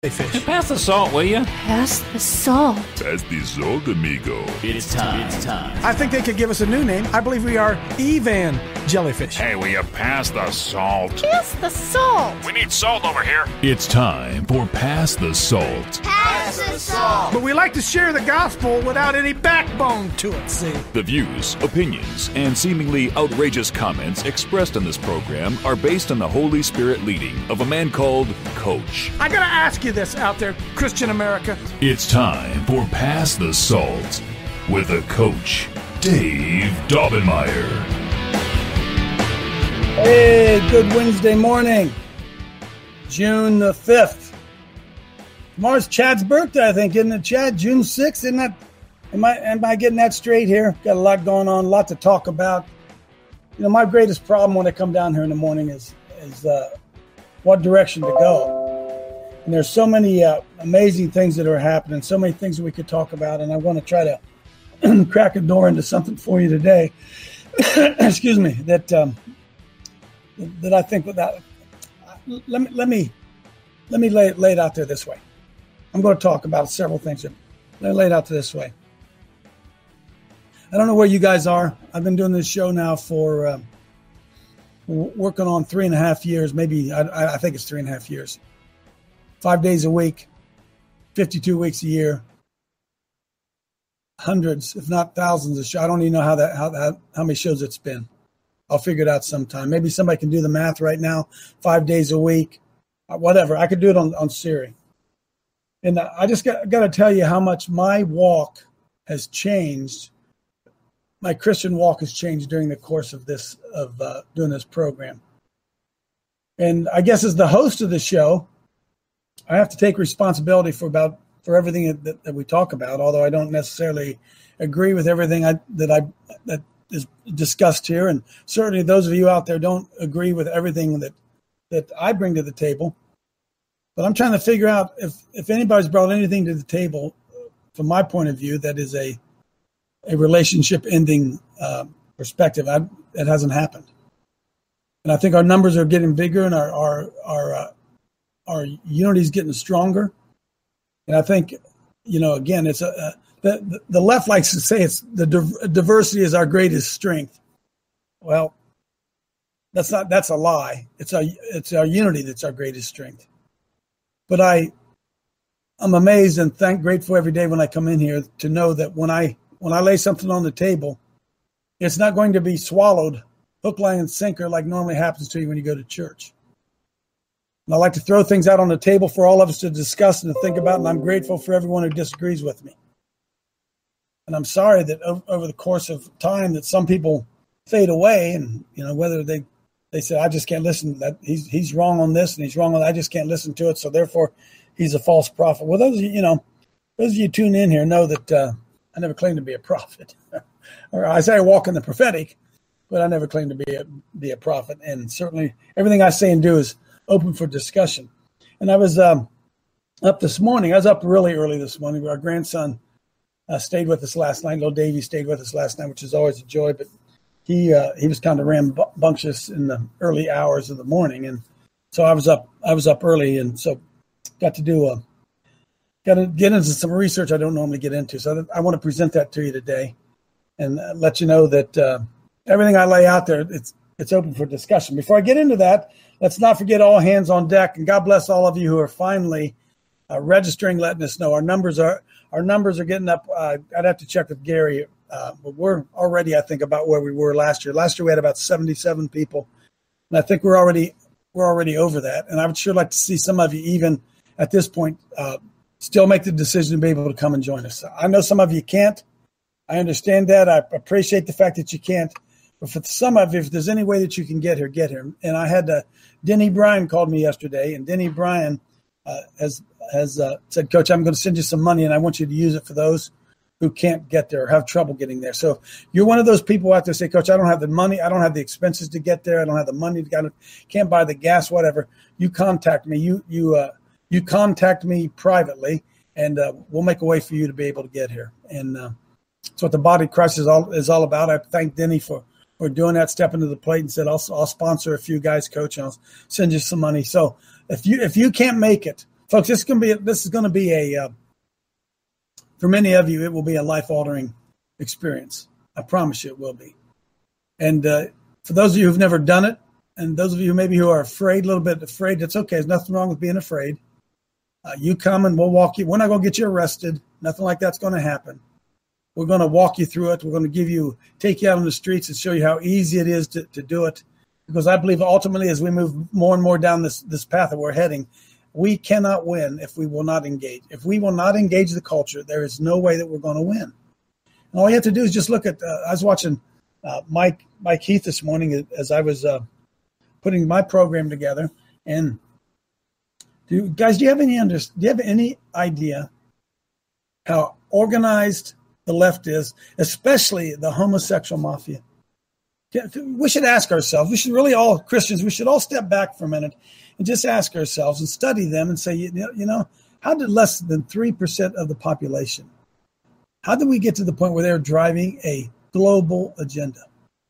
jellyfish. Pass the salt, will you? Pass the salt. Pass the salt, amigo. It's time. I think they could give us a new name. I believe we are Evan Jellyfish. Hey, will you pass the salt? Pass the salt. We need salt over here. It's time for Pass the Salt. Pass the salt. But we like to share the gospel without any backbone to it, see? The views, opinions, and seemingly outrageous comments expressed in this program are based on the Holy Spirit leading of a man called Coach. I gotta ask you this out there, Christian America. It's time for Pass the Salt with the Coach, Dave Daubenmire. Hey, good Wednesday morning, June the 5th. Tomorrow's Chad's birthday, I think, isn't it, Chad? June 6th, isn't that? Am I getting that straight here? Got a lot going on, a lot to talk about. You know, my greatest problem when I come down here in the morning is what direction to go. And there's so many amazing things that are happening, so many things that we could talk about, and I want to try to crack a door into something for you today. Excuse me, that I think without. Let me lay it out there this way. I'm going to talk about several things here. Let me lay it out this way. I don't know where you guys are. I've been doing this show now for working on 3.5 years. Maybe I think it's 3.5 years. 5 days a week, 52 weeks a year, hundreds, if not thousands of shows. I don't even know how many shows it's been. I'll figure it out sometime. Maybe somebody can do the math right now. 5 days a week, whatever. I could do it on Siri. And I just got to tell you how much my walk has changed. My Christian walk has changed during the course of doing this program. And I guess as the host of the show, I have to take responsibility for everything that we talk about, although I don't necessarily agree with everything that is discussed here. And certainly those of you out there don't agree with everything that I bring to the table. But I'm trying to figure out if anybody's brought anything to the table from my point of view that is a relationship ending perspective. It hasn't happened. And I think our numbers are getting bigger and our unity is getting stronger. And I think, again, it's the left likes to say it's diversity is our greatest strength. Well, that's a lie. It's our unity that's our greatest strength. But I'm amazed and grateful every day when I come in here to know that when I lay something on the table, it's not going to be swallowed hook, line, and sinker like normally happens to you when you go to church. And I like to throw things out on the table for all of us to discuss and to think about, and I'm grateful for everyone who disagrees with me. And I'm sorry that over the course of time that some people fade away, and whether they say, I just can't listen to that. He's wrong on this and he's wrong on that. I just can't listen to it. So therefore he's a false prophet. Well, those of you tune in here know that I never claimed to be a prophet. Or I say I walk in the prophetic, but I never claimed to be a prophet. And certainly everything I say and do is open for discussion. And I was up this morning. I was up really early this morning. Our grandson stayed with us last night. Little Davey stayed with us last night, which is always a joy. But he was kind of rambunctious in the early hours of the morning, and so I was up early, and so got to get into some research I don't normally get into. So I want to present that to you today, and let you know that everything I lay out there, it's open for discussion. Before I get into that, let's not forget all hands on deck, and God bless all of you who are finally registering, letting us know. Our numbers are getting up. I'd have to check with Gary. But we're already, I think, about where we were last year. Last year we had about 77 people, and I think we're already over that. And I would sure like to see some of you, even at this point, still make the decision to be able to come and join us. I know some of you can't. I understand that. I appreciate the fact that you can't. But for some of you, if there's any way that you can get here, get here. And I had Denny Bryan called me yesterday, and Denny Bryan has said, Coach, I'm going to send you some money, and I want you to use it for those who can't get there or have trouble getting there. So you're one of those people out there say, Coach, I don't have the money. I don't have the expenses to get there. I don't have the money to can't buy the gas, whatever. You contact me. You contact me privately, and we'll make a way for you to be able to get here. And that's what the body of Christ is all about. I thank Denny for doing that, stepping to the plate and said, I'll sponsor a few guys, Coach, and I'll send you some money. So if you can't make it, Folks, this is going to be a for many of you, it will be a life-altering experience. I promise you it will be. And for those of you who've never done it, and those of you maybe who are afraid, a little bit afraid, that's okay. There's nothing wrong with being afraid. You come and we'll walk you. We're not going to get you arrested. Nothing like that's going to happen. We're going to walk you through it. We're going to take you out on the streets and show you how easy it is to do it. Because I believe ultimately as we move more and more down this path that we're heading, we cannot win if we will not engage. If we will not engage the culture, there is no way that we're going to win. And all you have to do is just look at, I was watching Mike Heath this morning as I was putting my program together. And do you have any idea how organized the left is, especially the homosexual mafia? We should ask ourselves, Christians, we should all step back for a minute and just ask ourselves and study them and say, how did less than 3% of the population, how did we get to the point where they're driving a global agenda?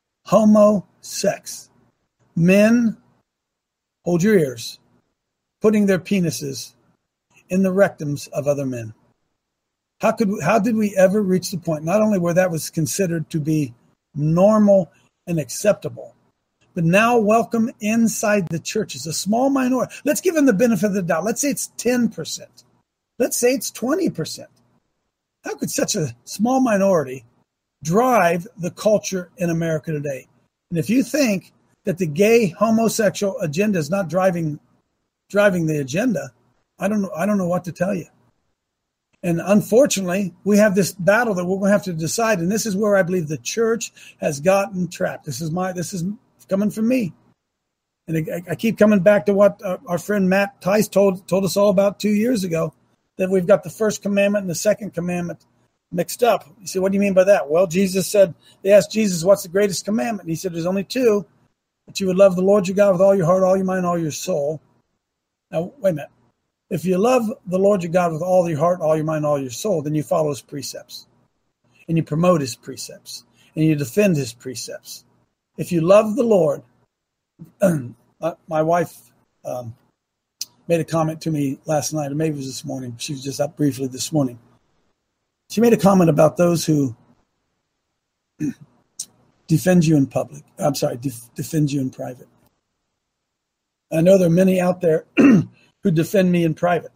Homo-sex. Men, hold your ears, putting their penises in the rectums of other men. How did we ever reach the point, not only where that was considered to be normal and acceptable, but now welcome inside the churches, a small minority. Let's give them the benefit of the doubt. Let's say it's 10%. Let's say it's 20%. How could such a small minority drive the culture in America today? And if you think that the gay homosexual agenda is not driving the agenda, I don't know what to tell you. And unfortunately, we have this battle that we're going to have to decide. And this is where I believe the church has gotten trapped. This is coming from me. And I keep coming back to what our friend Matt Tice told us all about 2 years ago, that we've got the first commandment and the second commandment mixed up. You say, what do you mean by that? Well, they asked Jesus, what's the greatest commandment? And he said, there's only two, that you would love the Lord your God with all your heart, all your mind, all your soul. Now, wait a minute. If you love the Lord your God with all your heart, all your mind, all your soul, then you follow his precepts. And you promote his precepts. And you defend his precepts. If you love the Lord, my wife made a comment to me last night, or maybe it was this morning. She was just up briefly this morning. She made a comment about those who defend you in public. I'm sorry, defend you in private. I know there are many out there who defend me in private.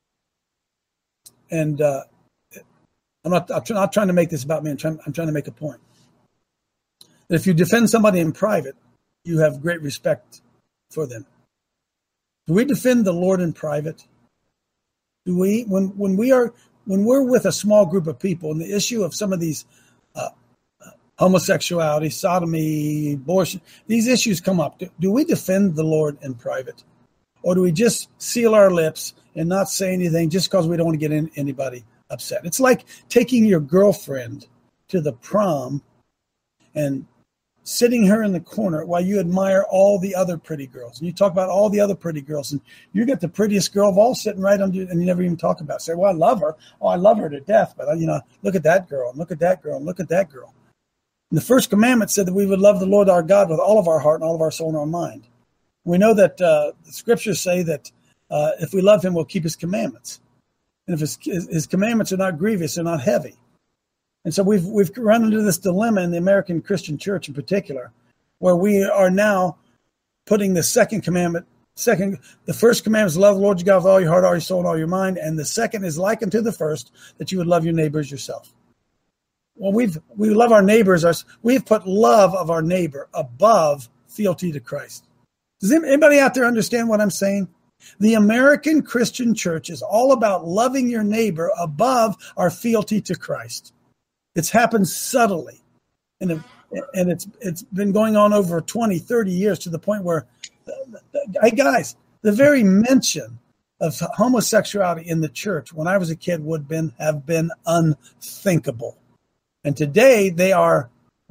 And I'm not trying to make this about me. I'm trying to make a point. That if you defend somebody in private, you have great respect for them. Do we defend the Lord in private? Do we, when we're with a small group of people, and the issue of some of these homosexuality, sodomy, abortion, these issues come up. Do we defend the Lord in private? Or do we just seal our lips and not say anything just because we don't want to get anybody upset? It's like taking your girlfriend to the prom and sitting her in the corner while you admire all the other pretty girls. And you talk about all the other pretty girls. And you get the prettiest girl of all sitting right under you, and you never even talk about it. Say, well, I love her. Oh, I love her to death. But, look at that girl, and look at that girl, and look at that girl. And the first commandment said that we would love the Lord our God with all of our heart and all of our soul and our mind. We know that the scriptures say that if we love him, we'll keep his commandments. And if his commandments are not grievous, they're not heavy. And so we've run into this dilemma in the American Christian church in particular, where we are now putting the second commandment. The first commandment is love the Lord your God with all your heart, all your soul, and all your mind. And the second is likened to the first, that you would love your neighbor as yourself. Well, we love our neighbors. We've put love of our neighbor above fealty to Christ. Does anybody out there understand what I'm saying? The American Christian church is all about loving your neighbor above our fealty to Christ. It's happened subtly. And it's been going on over 20, 30 years to the point where, hey guys, the very mention of homosexuality in the church when I was a kid would have been unthinkable. And today they are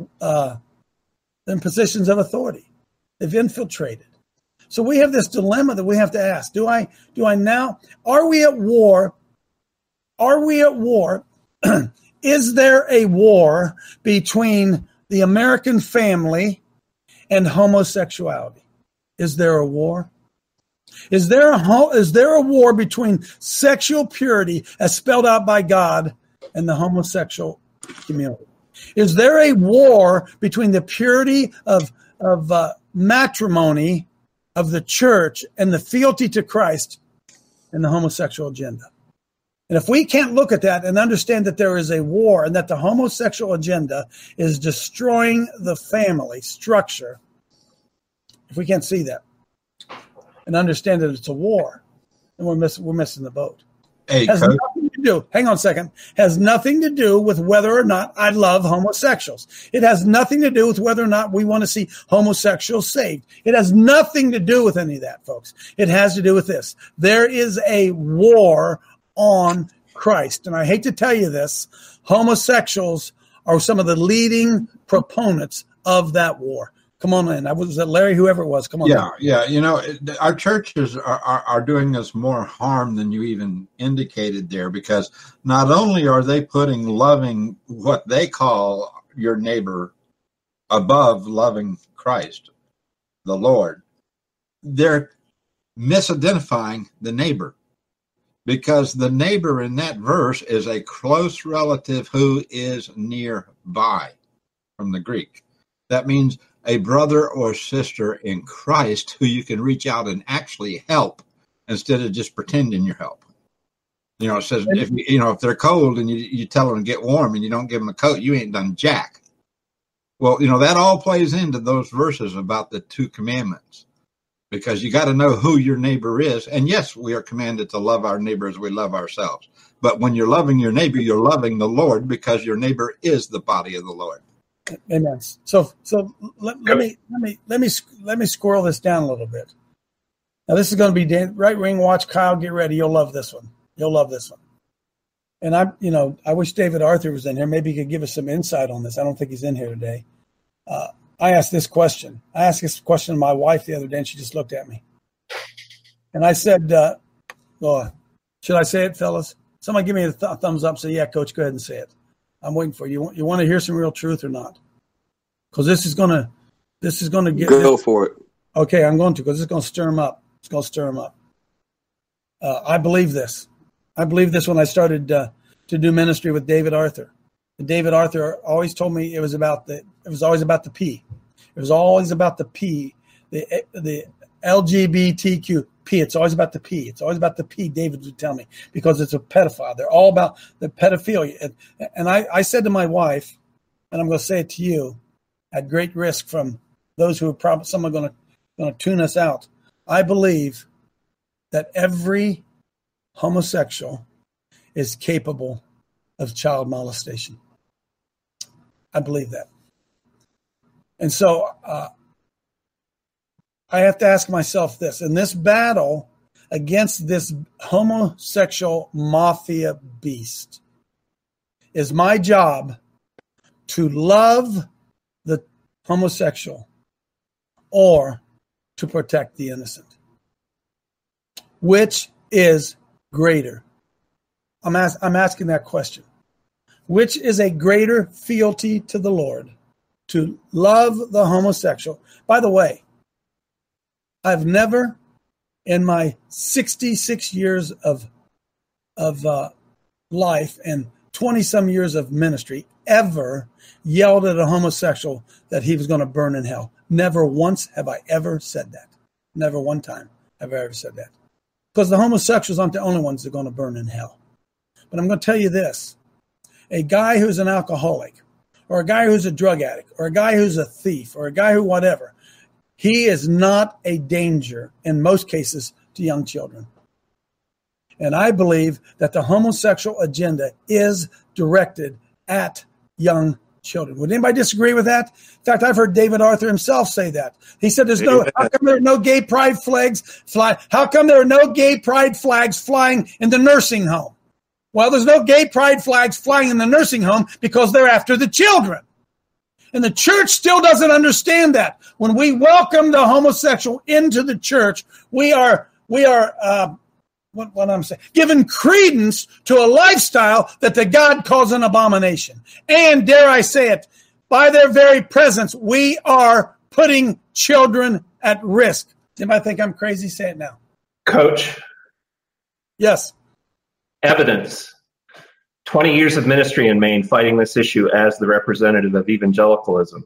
in positions of authority. They've infiltrated. So we have this dilemma that we have to ask. Do I now, are we at war? Are we at war? Is there a war between the American family and homosexuality? Is there a war? Is there a war between sexual purity as spelled out by God and the homosexual community? Is there a war between the purity of matrimony of the church and the fealty to Christ and the homosexual agenda? And if we can't look at that and understand that there is a war and that the homosexual agenda is destroying the family structure, if we can't see that and understand that it's a war, then we're missing the boat. Hey, has Coach. nothing to do. Hang on a second. Has nothing to do with whether or not I love homosexuals. It has nothing to do with whether or not we want to see homosexuals saved. It has nothing to do with any of that, folks. It has to do with this. There is a war on Christ. And I hate to tell you this, homosexuals are some of the leading proponents of that war. Come on in. Was it Larry, whoever it was? Come on. Yeah. You know, our churches are doing us more harm than you even indicated there, because not only are they putting loving what they call your neighbor above loving Christ, the Lord, they're misidentifying the neighbor, because the neighbor in that verse is a close relative who is nearby from the Greek. That means a brother or sister in Christ who you can reach out and actually help instead of just pretending you're helping. You know, it says, if they're cold and you tell them to get warm and you don't give them a coat, you ain't done jack. Well, you know, that all plays into those verses about the 2 commandments, because you got to know who your neighbor is. And yes, we are commanded to love our neighbor as we love ourselves. But when you're loving your neighbor, you're loving the Lord, because your neighbor is the body of the Lord. Amen. So let me squirrel this down a little bit. Now this is going to be right ring watch. Kyle, get ready. You'll love this one. And I wish David Arthur was in here. Maybe he could give us some insight on this. I don't think he's in here today. I asked this question. I asked this question to my wife the other day, and she just looked at me. And I said, should I say it, fellas? Somebody give me a thumbs up. Say, yeah, Coach, go ahead and say it. I'm waiting for you. You want to hear some real truth or not? Because this is gonna get. Go for it. Okay, I'm going to, because it's going to stir them up. It's going to stir them up. I believe this. I believe this when I started to do ministry with David Arthur. And David Arthur always told me it was always about the P. It was always about the P, the LGBTQ. P. It's always about the P. It's always about the P, David would tell me, because it's a pedophile. They're all about the pedophilia. And I said to my wife, and I'm going to say it to you, at great risk from those who are probably some are going to tune us out. I believe that every homosexual is capable of child molestation. I believe that. And so I have to ask myself this. In this battle against this homosexual mafia beast, is my job to love the homosexual or to protect the innocent? Which is greater? I'm asking that question. Which is a greater fealty to the Lord? To love the homosexual. By the way, I've never, in my 66 years of life and 20-some years of ministry, ever yelled at a homosexual that he was going to burn in hell. Never once have I ever said that. Never one time have I ever said that. Because the homosexuals aren't the only ones that are going to burn in hell. But I'm going to tell you this. A guy who's an alcoholic, or a guy who's a drug addict, or a guy who's a thief, or a guy who whatever, he is not a danger in most cases to young children. And I believe that the homosexual agenda is directed at young children. Would anybody disagree with that? In fact, I've heard David Arthur himself say that. He said, how come there are no gay pride flags fly? How come there are no gay pride flags flying in the nursing home? Well, there's no gay pride flags flying in the nursing home because they're after the children. And the church still doesn't understand that. When we welcome the homosexual into the church, we are giving credence to a lifestyle that the God calls an abomination. And dare I say it, by their very presence, we are putting children at risk. Anybody think I'm crazy? Say it now. Coach, Yes. evidence. 20 years of ministry in Maine fighting this issue as the representative of evangelicalism.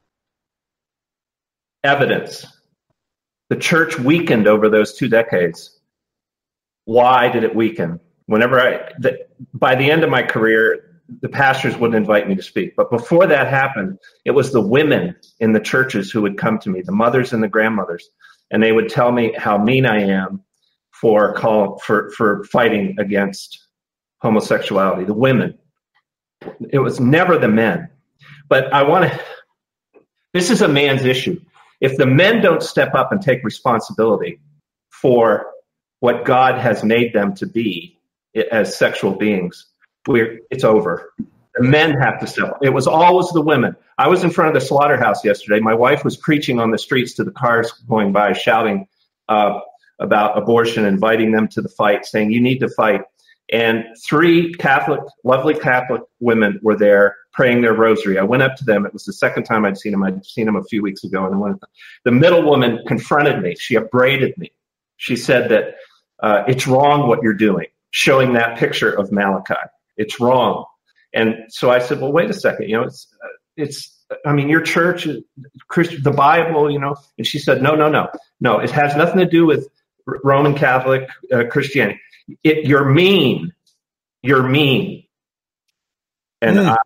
Evidence. The church weakened over those 2 decades. Why did it weaken? By the end of my career, the pastors wouldn't invite me to speak. But before that happened, it was the women in the churches who would come to me, the mothers and the grandmothers, and they would tell me how mean I am for fighting against homosexuality. The women. It was never the men. But this is a man's issue. If the men don't step up and take responsibility for what God has made them to be as sexual beings, it's over. The men have to step up. It was always the women. I was in front of the slaughterhouse yesterday. My wife was preaching on the streets to the cars going by, shouting about abortion, inviting them to the fight, saying, you need to fight. And 3 lovely Catholic women were there praying their rosary. I went up to them. It was the second time I'd seen them. I'd seen them a few weeks ago. And the middle woman confronted me. She upbraided me. She said that it's wrong what you're doing, showing that picture of Malachi. It's wrong. And so I said, well, wait a second. Your church, the Bible, And she said, no. It has nothing to do with Roman Catholic Christianity. You're mean. You're mean. And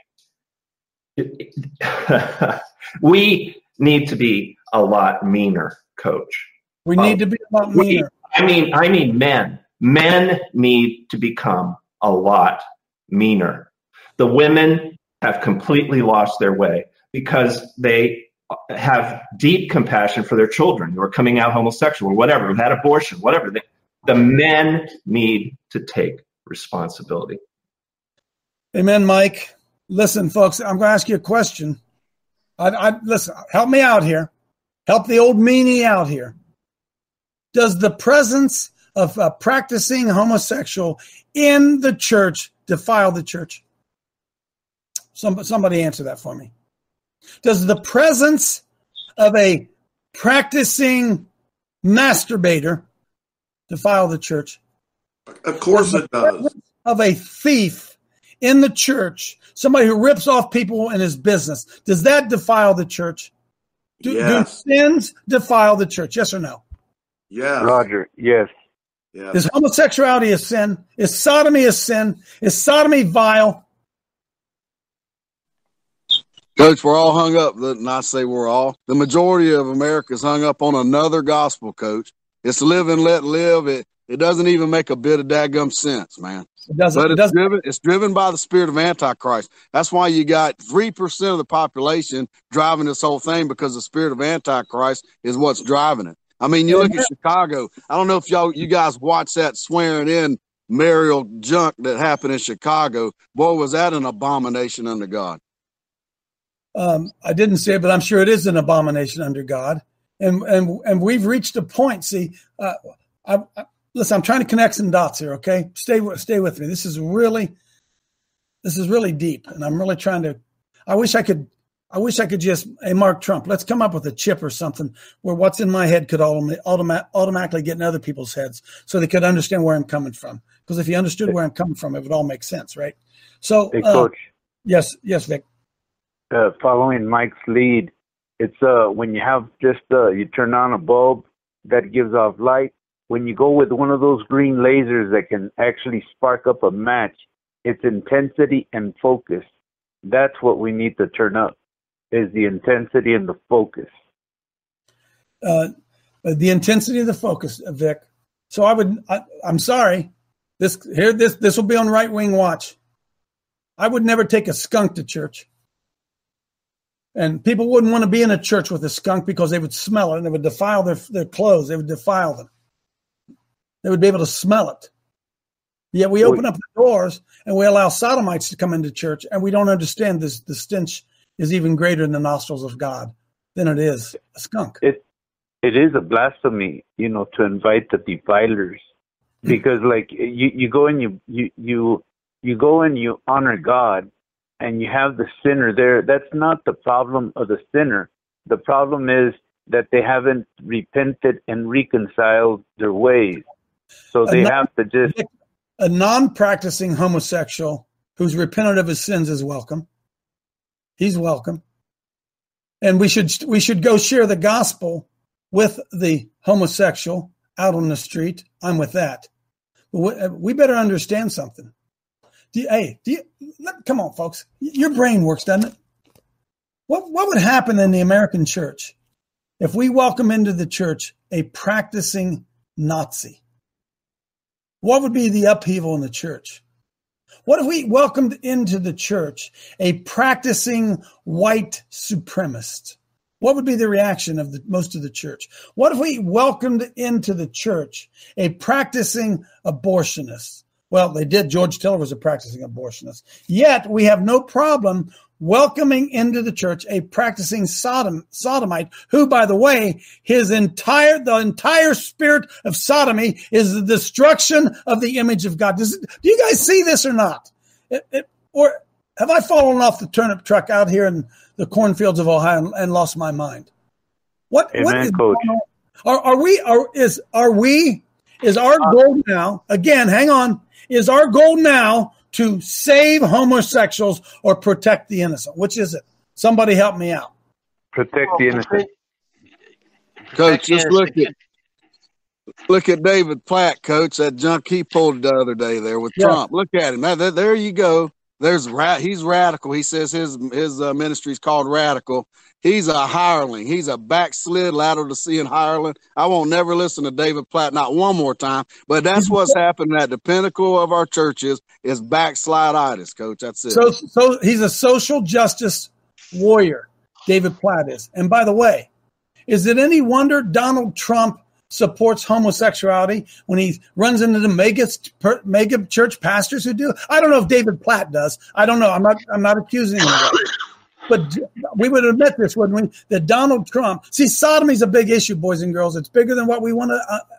we need to be a lot meaner, Coach. We need to be a lot meaner. I mean men. Men need to become a lot meaner. The women have completely lost their way because they have deep compassion for their children who are coming out homosexual or whatever, who've had abortion, whatever. The men need to take responsibility. Amen, Mike. Listen, folks, I'm going to ask you a question. Listen, help me out here. Help the old meanie out here. Does the presence of a practicing homosexual in the church defile the church? Somebody answer that for me. Does the presence of a practicing masturbator defile the church? Of course it does. Of a thief in the church, somebody who rips off people in his business, does that defile the church? Do sins defile the church? Yes or no? Yes. Roger, yes. Is homosexuality a sin? Is sodomy a sin? Is sodomy vile? Coach, we're all hung up. Not say we're all. The majority of America is hung up on another gospel, Coach. It's live and let live. It doesn't even make a bit of daggum sense, man. It doesn't. But it's driven by the spirit of Antichrist. That's why you got 3% of the population driving this whole thing, because the spirit of Antichrist is what's driving it. I mean, you look at Chicago. I don't know if you guys watched that swearing in Mariel junk that happened in Chicago. Boy, was that an abomination under God. I didn't say it, but I'm sure it is an abomination under God. And we've reached a point. See, listen, I'm trying to connect some dots here. Okay, stay with me. This is really deep, and I'm really trying to. I wish I could just, hey, Mark Trump, let's come up with a chip or something where what's in my head could automatically get in other people's heads, so they could understand where I'm coming from. Because if you understood where I'm coming from, it would all make sense, right? So, hey, Coach. Yes, Vic. Following Mike's lead, it's when you have you turn on a bulb that gives off light. When you go with one of those green lasers that can actually spark up a match, it's intensity and focus. That's what we need to turn up, is the intensity and the focus. The intensity of the focus, Vic. So I'm sorry. This will be on Right Wing Watch. I would never take a skunk to church. And people wouldn't want to be in a church with a skunk because they would smell it and it would defile their clothes. They would defile them. They would be able to smell it. Yet we open up the doors and we allow sodomites to come into church, and we don't understand this. The stench is even greater in the nostrils of God than it is a skunk. It is a blasphemy, to invite the defilers, because like you go and you go and you honor God, and you have the sinner there. That's not the problem of the sinner. The problem is that they haven't repented and reconciled their ways. So they have to just... A non-practicing homosexual who's repented of his sins is welcome. He's welcome. And we should go share the gospel with the homosexual out on the street. I'm with that. But we better understand something. Come on, folks. Your brain works, doesn't it? What would happen in the American church if we welcome into the church a practicing Nazi? What would be the upheaval in the church? What if we welcomed into the church a practicing white supremacist? What would be the reaction of most of the church? What if we welcomed into the church a practicing abortionist? Well, they did. George Tiller was a practicing abortionist. Yet we have no problem welcoming into the church a practicing sodomite who, by the way, the entire spirit of sodomy is the destruction of the image of God. Do you guys see this or not? Or have I fallen off the turnip truck out here in the cornfields of Ohio and lost my mind? What is Coach. Going on? Is our goal now, again, hang on, is our goal now to save homosexuals or protect the innocent? Which is it? Somebody help me out. Protect the innocent. Coach, just look at David Platt, Coach. That junk he pulled the other day there with Trump. Look at him. Now, there you go. He's radical. He says his ministry is called Radical. He's a hireling. He's a backslid, lateral to seeing hireling. I won't never listen to David Platt, not one more time. But that's what's happening at the pinnacle of our churches is backsliditis, Coach. That's it. So he's a social justice warrior, David Platt is. And by the way, is it any wonder Donald Trump supports homosexuality when he runs into the mega church pastors who do? I don't know if David Platt does. I don't know. I'm not accusing him of that. But we would admit this, wouldn't we? That Donald Trump, sodomy is a big issue, boys and girls. It's bigger than what we want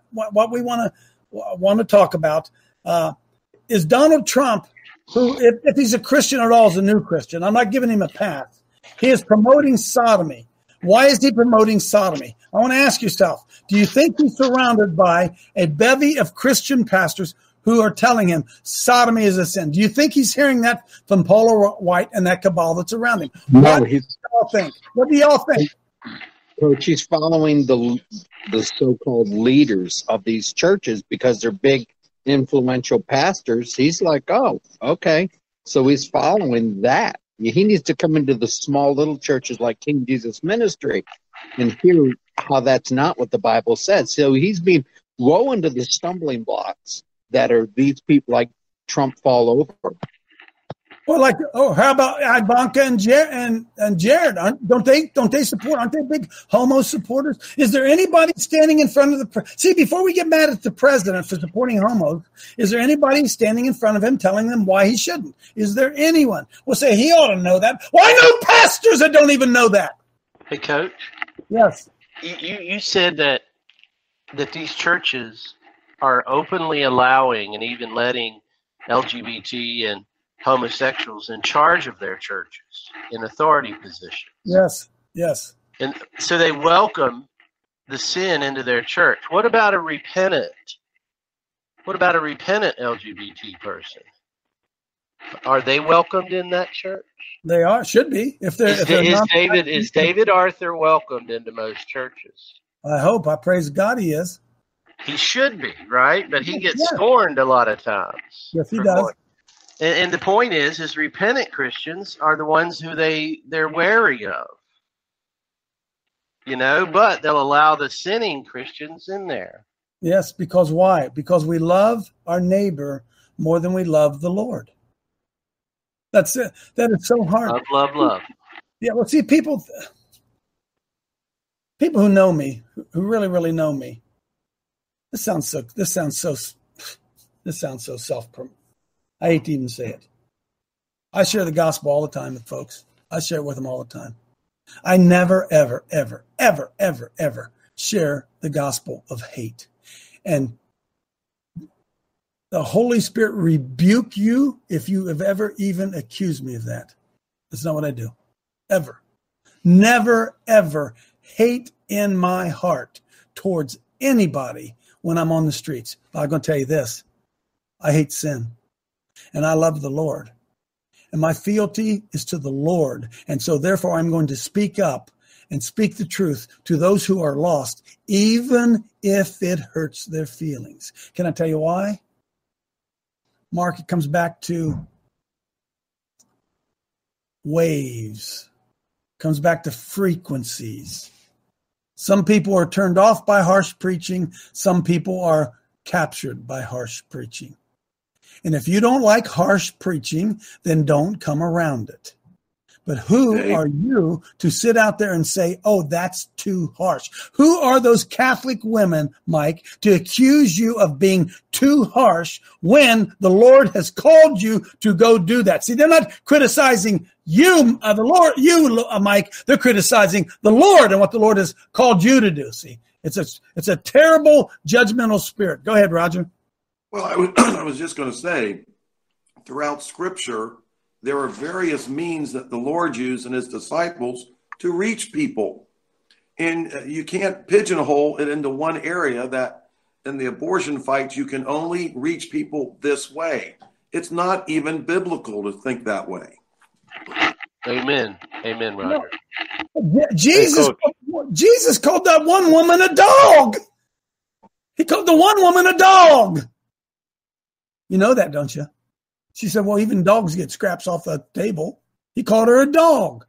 to talk about. Is Donald Trump, who, if he's a Christian at all, is a new Christian? I'm not giving him a pass. He is promoting sodomy. Why is he promoting sodomy? I want to ask yourself, do you think he's surrounded by a bevy of Christian pastors who are telling him sodomy is a sin? Do you think he's hearing that from Paula White and that cabal that's around him? No, What do y'all think? Coach, he's following the so-called leaders of these churches because they're big, influential pastors. He's like, oh, okay. So he's following that. He needs to come into the small little churches like King Jesus Ministry and hear how that's not what the Bible says. So he's being woe into the stumbling blocks that are these people like Trump fall over. Well, how about Ivanka and Jared? Don't they support? Aren't they big homo supporters? Is there anybody standing in front of before we get mad at the president for supporting homos, is there anybody standing in front of him telling them why he shouldn't? Is there anyone? We'll say he ought to know that. Well, I know pastors that don't even know that. Hey, Coach. Yes. You said that these churches are openly allowing and even letting LGBT and homosexuals in charge of their churches in authority positions. Yes. And so they welcome the sin into their church. What about a repentant LGBT person? Are they welcomed in that church? They are, should be. Is David Arthur welcomed into most churches? I hope. I praise God he is. He should be, right? But he gets scorned a lot of times. Yes, he does. And the point is repentant Christians are the ones who they're wary of. But they'll allow the sinning Christians in there. Yes, because why? Because we love our neighbor more than we love the Lord. That's it. That is so hard. Love. Yeah, well, see, people who know me, who really, really know me, this sounds so self-promoting. I hate to even say it. I share the gospel all the time with folks. I share it with them all the time. I never, ever, ever, ever, ever, ever share the gospel of hate. And the Holy Spirit rebuke you if you have ever even accused me of that. That's not what I do. Ever. Never, ever hate in my heart towards anybody when I'm on the streets. But I'm going to tell you this. I hate sin, and I love the Lord. And my fealty is to the Lord. And so therefore I'm going to speak up and speak the truth to those who are lost, even if it hurts their feelings. Can I tell you why? Mark, it comes back to waves, comes back to frequencies. Some people are turned off by harsh preaching. Some people are captured by harsh preaching. And if you don't like harsh preaching, then don't come around it. But who are you to sit out there and say, oh, that's too harsh? Who are those Catholic women, Mike, to accuse you of being too harsh when the Lord has called you to go do that? See, they're not criticizing you, the Lord, Mike. They're criticizing the Lord and what the Lord has called you to do. See, it's a terrible judgmental spirit. Go ahead, Roger. Well, I was just going to say, throughout Scripture, there are various means that the Lord used and his disciples to reach people. And you can't pigeonhole it into one area that in the abortion fight, you can only reach people this way. It's not even biblical to think that way. Amen. Amen, Roger. Jesus called that one woman a dog. He called the one woman a dog. You know that, don't you? She said, well, even dogs get scraps off the table. He called her a dog.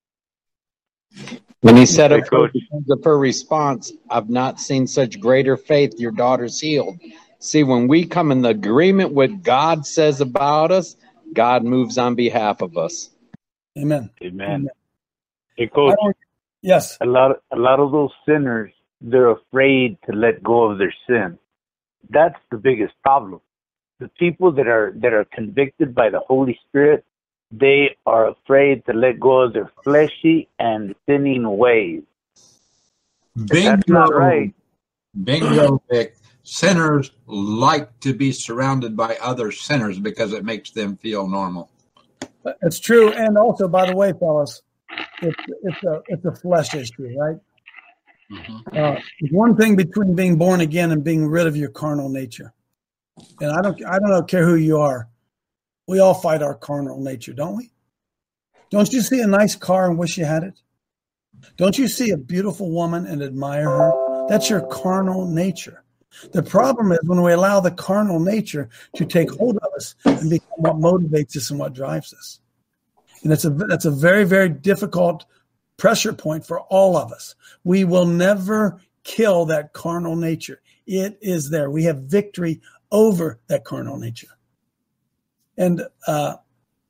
When he said of her, because of her response, I've not seen such greater faith, your daughter's healed. See, when we come in agreement with what God says about us, God moves on behalf of us. Amen. Amen. Hey, Coach. Yes. A lot of those sinners, they're afraid to let go of their sin. That's the biggest problem. The people that are convicted by the Holy Spirit, they are afraid to let go of their fleshy and sinning ways. That's not right. Bingo, Vic. Sinners like to be surrounded by other sinners because it makes them feel normal. It's true. And also, by the way, fellas, it's a flesh issue, right? Mm-hmm. There's one thing between being born again and being rid of your carnal nature. And I don't care who you are. We all fight our carnal nature, don't we? Don't you see a nice car and wish you had it? Don't you see a beautiful woman and admire her? That's your carnal nature. The problem is when we allow the carnal nature to take hold of us and become what motivates us and what drives us. And that's a very, very difficult pressure point for all of us. We will never kill that carnal nature. It is there. We have victory over that carnal nature. And I'll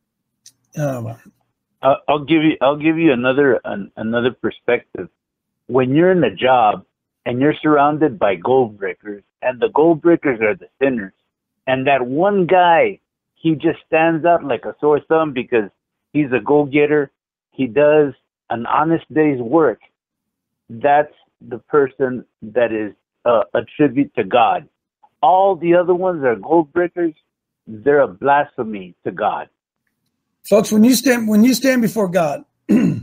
give you another perspective. When you're in a job and you're surrounded by gold breakers, and the gold breakers are the sinners, and that one guy, he just stands out like a sore thumb because he's a go-getter, he does an honest day's work. That's the person that is a tribute to God. All the other ones are gold breakers. They're a blasphemy to God. Folks, when you stand before God, do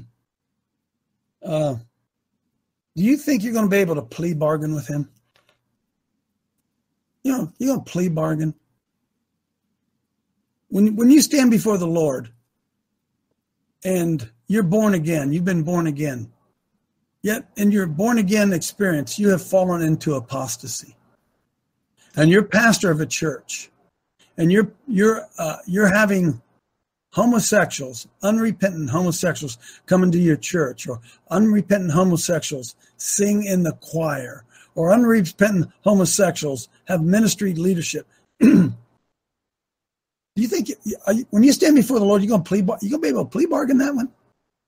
you think you're going to be able to plea bargain with him? You're going to plea bargain. When you stand before the Lord and you're born again, you've been born again, yet in your born again experience, you have fallen into apostasy. And you're pastor of a church, and you're having homosexuals, unrepentant homosexuals come into your church, or unrepentant homosexuals sing in the choir, or unrepentant homosexuals have ministry leadership. Do you think when you stand before the Lord, you're going to be able to plea bargain that one?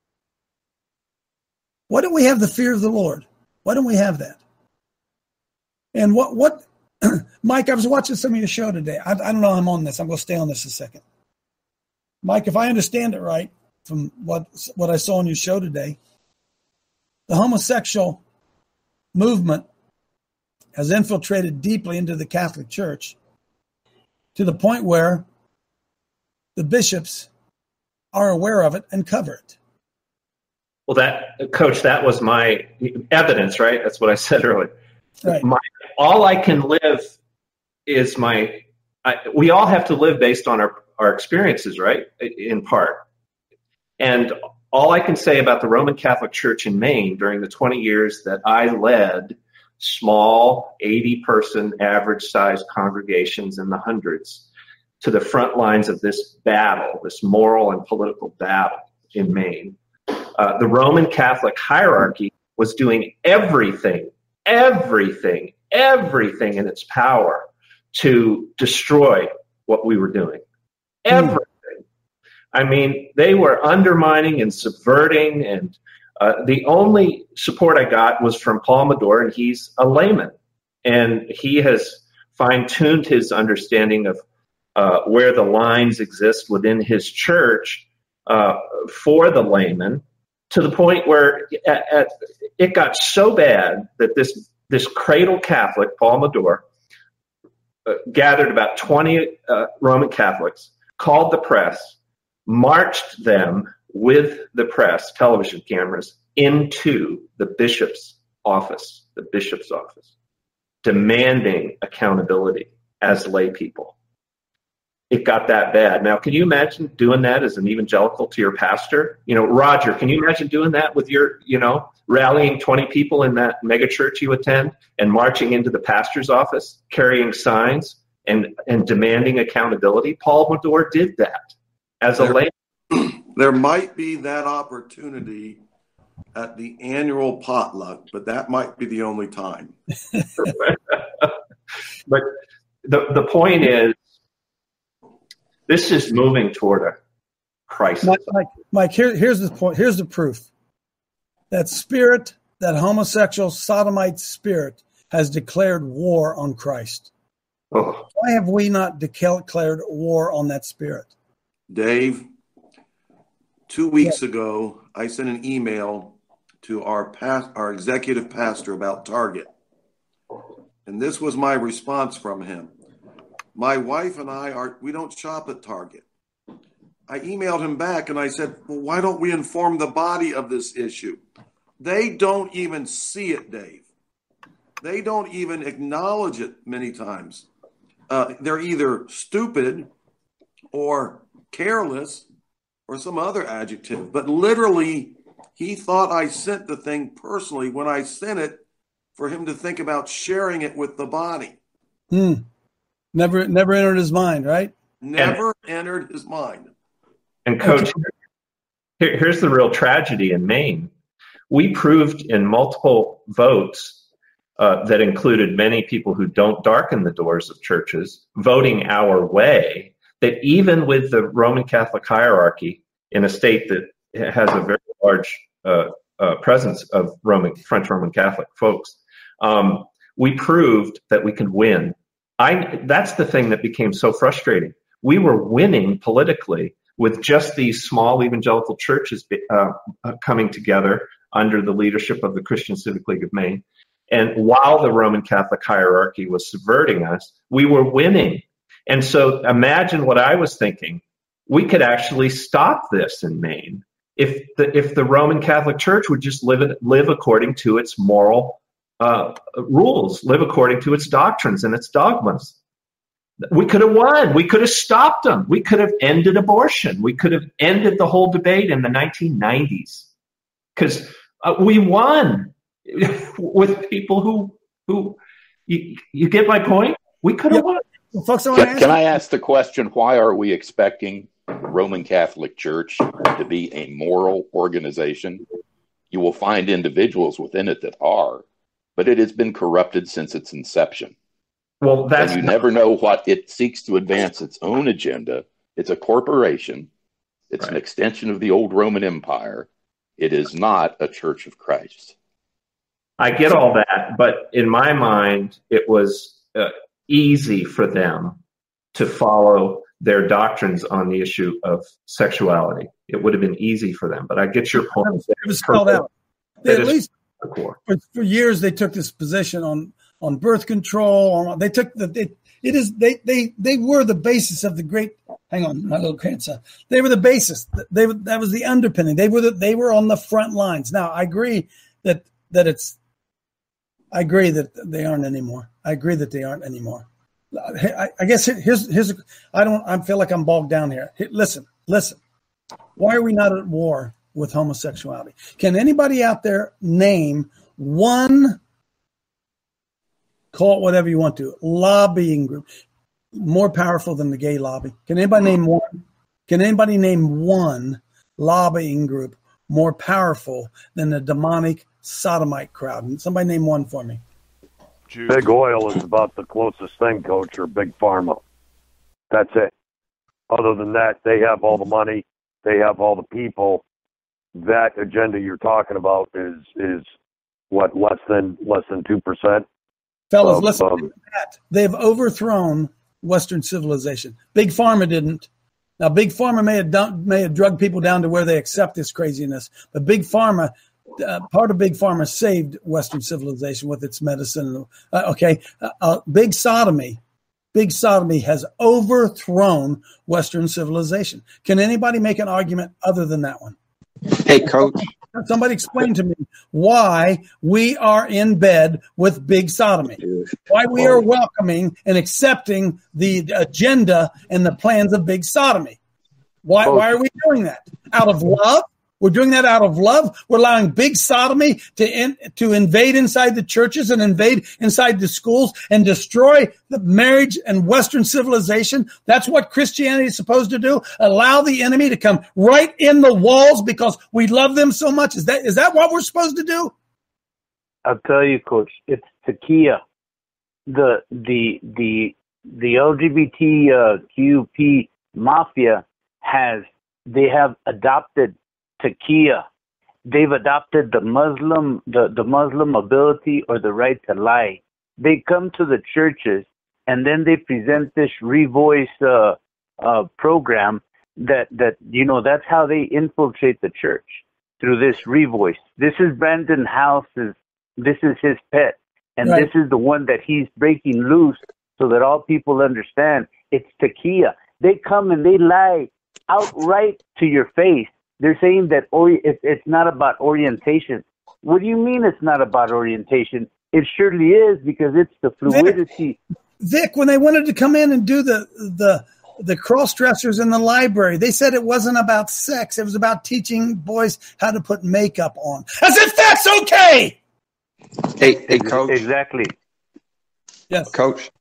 Why don't we have the fear of the Lord? Why don't we have that? And what Mike, I was watching some of your show today. I don't know how I'm on this. I'm going to stay on this a second. Mike, if I understand it right from what I saw on your show today, the homosexual movement has infiltrated deeply into the Catholic Church to the point where the bishops are aware of it and cover it. Well, Coach, that was my evidence, right? That's what I said earlier. Right. All I can live is we all have to live based on our experiences, right? In part. And all I can say about the Roman Catholic Church in Maine during the 20 years that I led small 80-person average-sized congregations in the hundreds to the front lines of this battle, this moral and political battle in Maine. The Roman Catholic hierarchy was doing everything in its power to destroy what we were doing. Everything. I mean, they were undermining and subverting, and the only support I got was from Paul Madore, and he's a layman. And he has fine-tuned his understanding of where the lines exist within his church for the layman, to the point where it got so bad that this cradle Catholic, Paul Madore, gathered about 20 Roman Catholics, called the press, marched them with the press, television cameras, into the bishop's office, demanding accountability as lay people. It got that bad. Now, can you imagine doing that as an evangelical to your pastor? Roger, can you imagine doing that with your, rallying 20 people in that mega church you attend and marching into the pastor's office, carrying signs and demanding accountability? Paul Madore did that as a layman. There might be that opportunity at the annual potluck, but that might be the only time. But the point is, this is moving toward a crisis. Mike, here's the point. Here's the proof. That spirit, that homosexual sodomite spirit, has declared war on Christ. Oh. Why have we not declared war on that spirit? Dave, 2 weeks ago, I sent an email to our executive pastor about Target. And this was my response from him. My wife and we don't shop at Target. I emailed him back and I said, well, why don't we inform the body of this issue? They don't even see it, Dave. They don't even acknowledge it many times. They're either stupid or careless or some other adjective. But literally, he thought I sent the thing personally when I sent it for him to think about sharing it with the body. Never entered his mind, right? Never entered his mind. And Coach, here's the real tragedy in Maine. We proved in multiple votes that included many people who don't darken the doors of churches, voting our way, that even with the Roman Catholic hierarchy in a state that has a very large presence of French Roman Catholic folks, we proved that we could win. That's the thing that became so frustrating. We were winning politically with just these small evangelical churches coming together under the leadership of the Christian Civic League of Maine. And while the Roman Catholic hierarchy was subverting us, we were winning. And so imagine what I was thinking. We could actually stop this in Maine if the Roman Catholic Church would just live according to its moral rules, live according to its doctrines and its dogmas. We could have won. We could have stopped them. We could have ended abortion. We could have ended the whole debate in the 1990s because we won with people who you get my point? We could have won. Can I ask the question, why are we expecting the Roman Catholic Church to be a moral organization? You will find individuals within it that are, but it has been corrupted since its inception. Well, and you never know what it seeks to advance its own agenda. It's a corporation. It's an extension of the old Roman Empire. It is not a Church of Christ. I get all that, but in my mind, it was easy for them to follow their doctrines on the issue of sexuality. It would have been easy for them, but I get your point. It was spelled out. At least for years, they took this position on birth control. It is they were the basis of the great. Hang on, my little grandson. They were the basis. That was the underpinning. They were on the front lines. Now I agree that they aren't anymore. I agree that they aren't anymore. I guess here's I feel like I'm bogged down here. Listen. Why are we not at war with homosexuality? Can anybody out there name one, call it whatever you want to, lobbying group more powerful than the gay lobby? Can anybody name one? Can anybody name one lobbying group more powerful than the demonic sodomite crowd? Somebody name one for me. Big oil is about the closest thing, Coach, or big pharma. That's it. Other than that, they have all the money. They have all the people. That agenda you're talking about is what, less than 2%? Fellas, listen to that. They've overthrown Western civilization. Big Pharma didn't. Now, Big Pharma may have drugged people down to where they accept this craziness, but Big Pharma, part of Big Pharma saved Western civilization with its medicine. Big sodomy has overthrown Western civilization. Can anybody make an argument other than that one? Hey, Coach. Somebody explain to me why we are in bed with big sodomy, why we are welcoming and accepting the agenda and the plans of big sodomy. Why are we doing that? Out of love? We're doing that out of love. We're allowing big sodomy to invade inside the churches and invade inside the schools and destroy the marriage and Western civilization. That's what Christianity is supposed to do. Allow the enemy to come right in the walls because we love them so much. Is that what we're supposed to do? I'll tell you, Coach, it's Takia. The LGBTQP mafia have adopted Takia. They've adopted the Muslim ability or the right to lie. They come to the churches and then they present this revoice program that that's how they infiltrate the church, through this revoice. This is Brandon House's. This is his pet, and This is the one that he's breaking loose so that all people understand. It's Takia. They come and they lie outright to your face. They're saying that it's not about orientation. What do you mean it's not about orientation? It surely is, because it's the fluidity. Vic, when they wanted to come in and do the cross-dressers in the library, they said it wasn't about sex. It was about teaching boys how to put makeup on. As if that's okay! Hey, Coach. Exactly. Yes. Coach.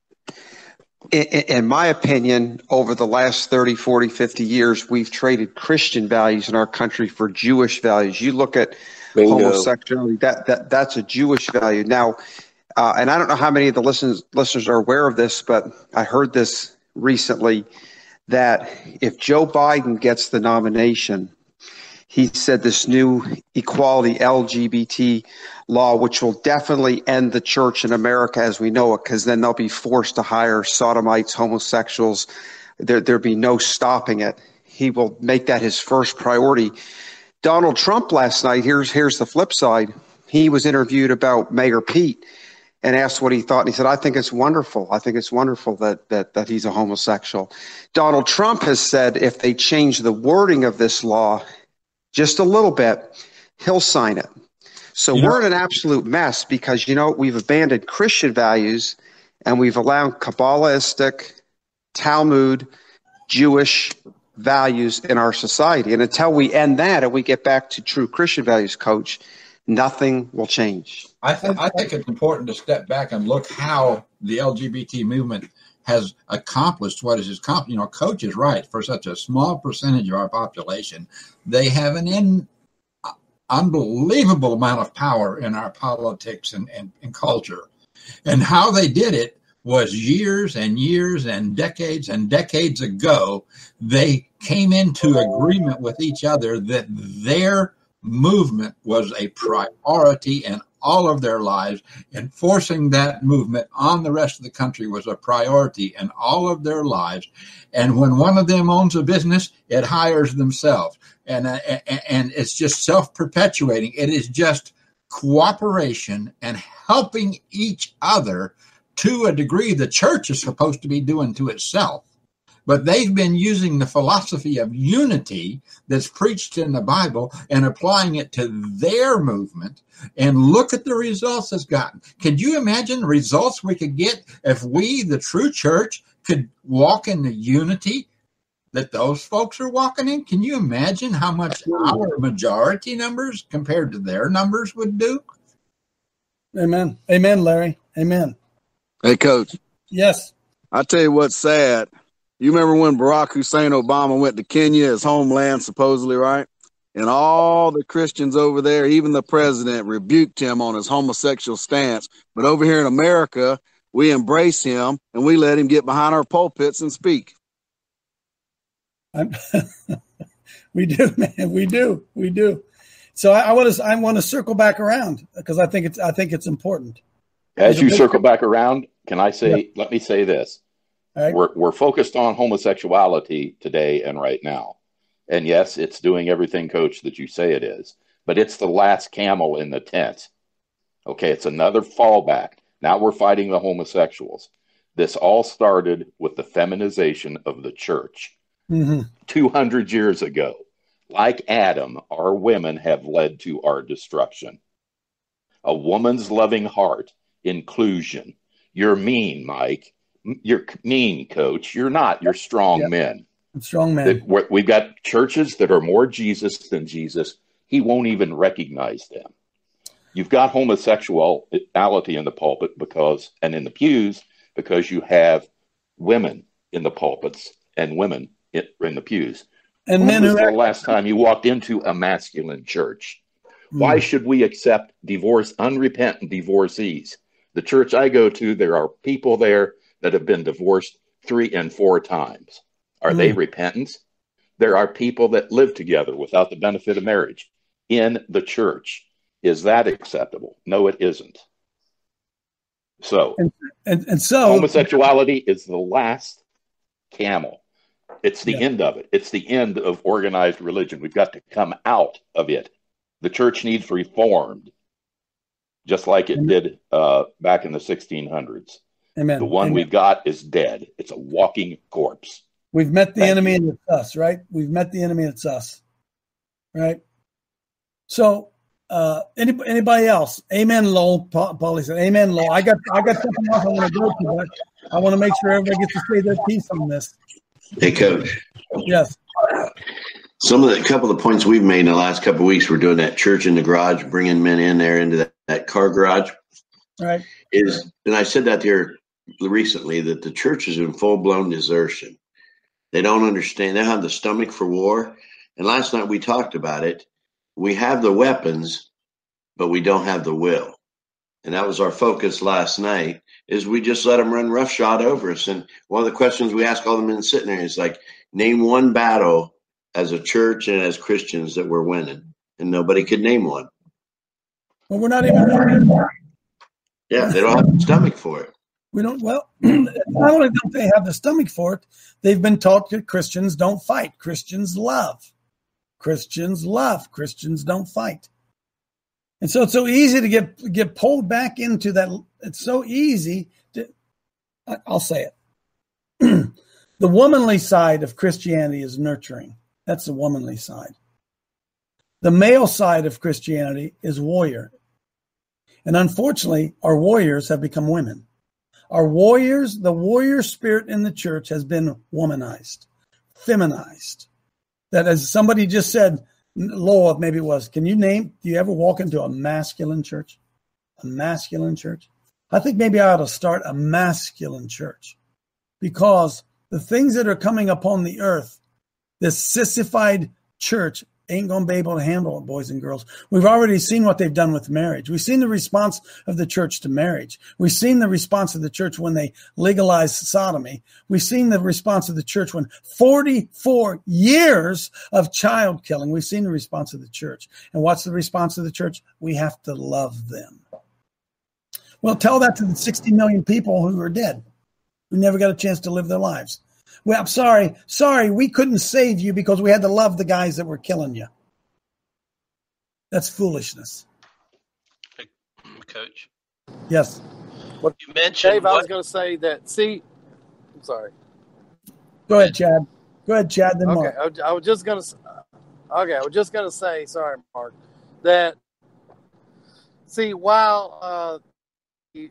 In my opinion, over the last 30, 40, 50 years, we've traded Christian values in our country for Jewish values. You look at homosexuality, that's a Jewish value. Now, and I don't know how many of the listeners are aware of this, but I heard this recently, that if Joe Biden gets the nomination, he said this new equality LGBT law, which will definitely end the church in America as we know it, because then they'll be forced to hire sodomites, homosexuals. There'll be no stopping it. He will make that his first priority. Donald Trump last night, here's the flip side. He was interviewed about Mayor Pete and asked what he thought. And he said, I think it's wonderful. I think it's wonderful that he's a homosexual. Donald Trump has said if they change the wording of this law just a little bit, he'll sign it. So we're in an absolute mess because, we've abandoned Christian values and we've allowed Kabbalistic, Talmud, Jewish values in our society. And until we end that and we get back to true Christian values, Coach, nothing will change. I think it's important to step back and look how the LGBT movement has accomplished what it has accomplished. Coach is right. For such a small percentage of our population, they have an unbelievable amount of power in our politics and culture. And how they did it was years and years and decades ago. They came into agreement with each other that their movement was a priority in all of their lives, and forcing that movement on the rest of the country was a priority in all of their lives. And when one of them owns a business, it hires themselves. And it's just self-perpetuating. It is just cooperation and helping each other to a degree the church is supposed to be doing to itself. But they've been using the philosophy of unity that's preached in the Bible and applying it to their movement. And look at the results it's gotten. Could you imagine the results we could get if we, the true church, could walk in the unity that those folks are walking in? Can you imagine how much our majority numbers compared to their numbers would do? Amen. Amen, Larry. Amen. Hey, Coach. Yes. I tell you what's sad. You remember when Barack Hussein Obama went to Kenya, his homeland, supposedly, right? And all the Christians over there, even the president, rebuked him on his homosexual stance. But over here in America, we embrace him and we let him get behind our pulpits and speak. We do, man. We do. So I want to circle back around because I think it's important. As you circle back around, can I say? Let me say this: right. We're focused on homosexuality today and right now, and yes, it's doing everything, Coach, that you say it is. But it's the last camel in the tent. Okay, it's another fallback. Now we're fighting the homosexuals. This all started with the feminization of the church. 200 years ago. Like Adam, our women have led to our destruction. A woman's loving heart, inclusion. You're mean, Mike. You're mean, Coach. You're not. You're strong men. Strong men. We've got churches that are more Jesus than Jesus. He won't even recognize them. You've got homosexuality in the pulpit and in the pews because you have women in the pulpits and women in the pews. And when was the last time you walked into a masculine church? Why should we accept unrepentant divorcees? The church I go to, there are people there that have been divorced 3 and 4 times. Are they repentant? There are people that live together without the benefit of marriage in the church. Is that acceptable? No, it isn't. So, and so homosexuality is the last camel. It's the end of it. It's the end of organized religion. We've got to come out of it. The church needs reformed, just like it did back in the 1600s. Amen. The one we've got is dead. It's a walking corpse. We've met the enemy and it's us, right? We've met the enemy and it's us, right? So, anybody else? Amen, Lowell. Paulie said, "Amen, Lowell." I got something else I want to go to, but I want to make sure everybody gets to say their piece on this. Hey, Coach. Yes. A couple of points we've made in the last couple of weeks, we're doing that church in the garage, bringing men in there into that car garage. Right. And I said that here recently, that the church is in full-blown desertion. They don't understand. They don't have the stomach for war. And last night we talked about it. We have the weapons, but we don't have the will. And that was our focus last night, is we just let them run roughshod over us. And one of the questions we ask all the men sitting there is like, name one battle as a church and as Christians that we're winning. And nobody could name one. Well, we're not even. Yeah, they don't have the stomach for it. We don't. Well, not only don't they have the stomach for it, they've been taught that Christians don't fight. Christians love. Christians love. Christians don't fight. And so it's so easy to get pulled back into that. It's so easy to, I'll say it. The womanly side of Christianity is nurturing. That's the womanly side. The male side of Christianity is warrior. And unfortunately, our warriors have become women. The warrior spirit in the church has been womanized, feminized. That, as somebody just said, Lowell, maybe it was, do you ever walk into a masculine church? A masculine church? I think maybe I ought to start a masculine church, because the things that are coming upon the earth, this sissified church ain't going to be able to handle it, boys and girls. We've already seen what they've done with marriage. We've seen the response of the church to marriage. We've seen the response of the church when they legalized sodomy. We've seen the response of the church when 44 years of child killing. We've seen the response of the church. And what's the response of the church? We have to love them. Well, tell that to the 60 million people who are dead, who never got a chance to live their lives. Well, I'm sorry, we couldn't save you because we had to love the guys that were killing you. That's foolishness. Coach? Yes. You mentioned Dave, I was going to say that. See, I'm sorry. Go ahead, Chad. Then Mark. Okay, I was just going to. Okay, I was just going to say, sorry, Mark, that. See, while the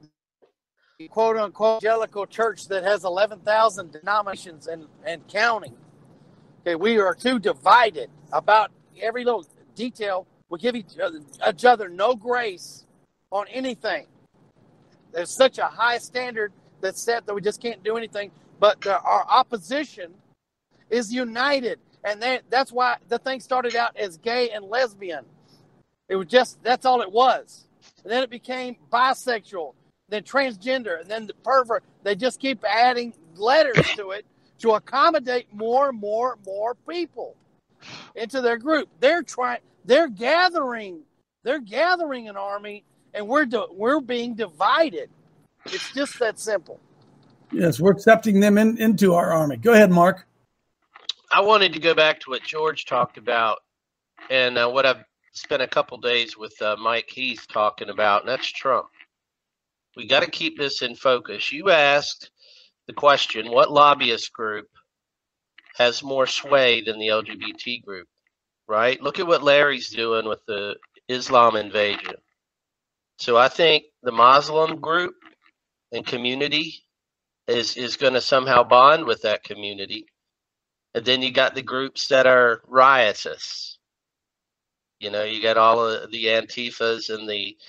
quote unquote evangelical church that has 11,000 denominations and counting, okay, we are too divided about every little detail. We give each other no grace on anything. There's such a high standard that's set that we just can't do anything. But our opposition is united. And that's why the thing started out as gay and lesbian. It was just, that's all it was. And then it became bisexual, then transgender, and then the pervert. They just keep adding letters to it to accommodate more and more people into their group. They're gathering an army, and we're being divided. It's just that simple. Yes, we're accepting them into our army. Go ahead, Mark. I wanted to go back to what George talked about, and what I've spent a couple days with Mike Heath talking about, and that's Trump. We got to keep this in focus. You asked the question, what lobbyist group has more sway than the LGBT group, right? Look at what Larry's doing with the Islam invasion. So I think the Muslim group and community is going to somehow bond with that community. And then you got the groups that are riotous. You know, you got all of the Antifas and